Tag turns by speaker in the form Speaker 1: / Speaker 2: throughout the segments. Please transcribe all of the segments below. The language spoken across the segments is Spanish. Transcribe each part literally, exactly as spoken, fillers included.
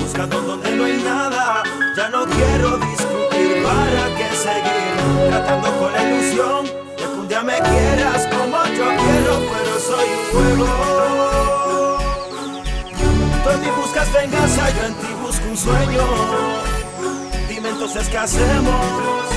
Speaker 1: buscando donde no hay nada. Ya no quiero discutir, ¿para qué seguir tratando con la ilusión de que un día me quieras como yo quiero? Pero soy un juego. Tú en mí buscas venganza, yo en ti busco un sueño. Dime entonces qué hacemos.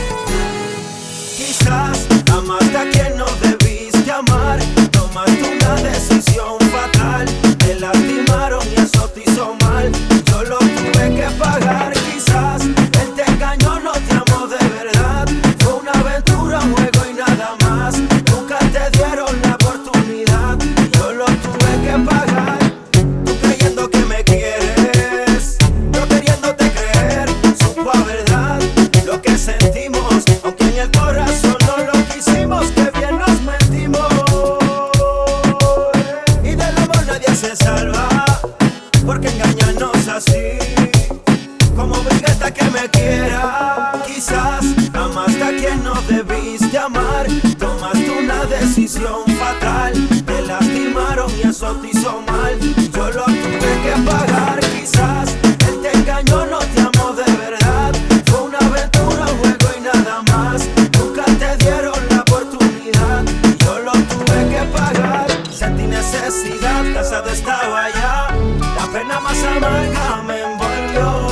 Speaker 1: Quizás amaste a quien no debiste amar. Tomaste una decisión fatal. Te lastimaron y eso te hizo mal. Yo lo tuve que pagar. Quizás él te engañó, no te amó de verdad. Fue una aventura, un juego y nada más. Nunca te dieron la oportunidad. Yo lo tuve que pagar. Tú creyendo que me quieres, yo queriéndote creer. Supo a verdad lo que sentimos, aunque en el corazón no lo quisimos. Que bien nos mentimos. Y del amor nadie se salva, porque engañarnos así como obligarte a que me quiera. Quizás amaste a quien no debiste amar. Tomaste una decisión fatal. Te lastimaron y eso te hizo mal. Yo lo tuve que pagar. Quizás él te engañó, no te amó de verdad. Fue una aventura, un juego y nada más. Nunca te dieron la oportunidad. Yo lo tuve que pagar. Sentí necesidad, cansado estaba ya. La pena más amarga me envolvió.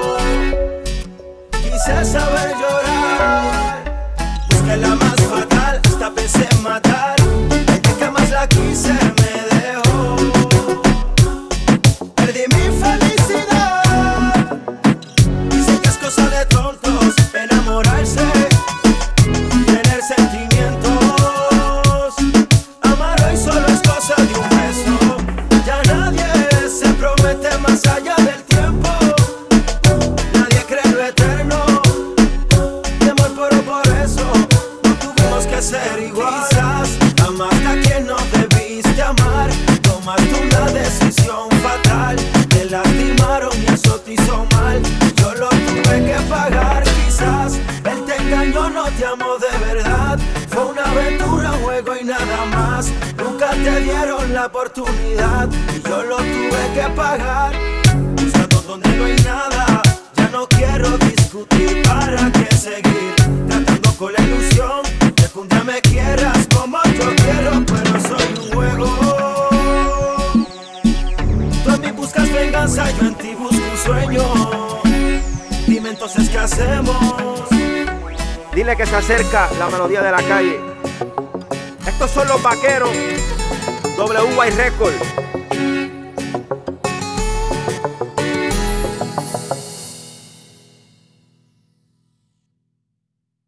Speaker 1: Quise saber llorar, busqué la más fatal, hasta pensé en matar. El día que más la quise me dejó. Perdí mi felicidad. Dicen que es cosa de tontos enamorarse, tener sentimientos. Amar hoy solo es cosa de un beso. Ya nadie se promete más allá del tiempo. Nadie cree en lo eterno. Mi amor, pero por eso no tuvimos que ser igual. Quizás amaste a quien no debiste amar. Tomaste una decisión fatal. Te lastimaron y eso te hizo mal. Yo lo tuve que pagar. Quizás él te engañó, no te amó de verdad. Fue una aventura, un juego y nada más. Nunca te dieron la oportunidad. Y yo lo tuve que pagar. Buscando donde no hay nada. Ya no quiero discutir, ¿para qué seguir tratando con la ilusión de que un día me quieras como yo quiero? Pero soy un juego. Tú en mí buscas venganza, yo en ti busco un sueño. Dime entonces qué hacemos.
Speaker 2: Dile que se acerca la melodía de la calle. Estos son los vaqueros, W Y Record.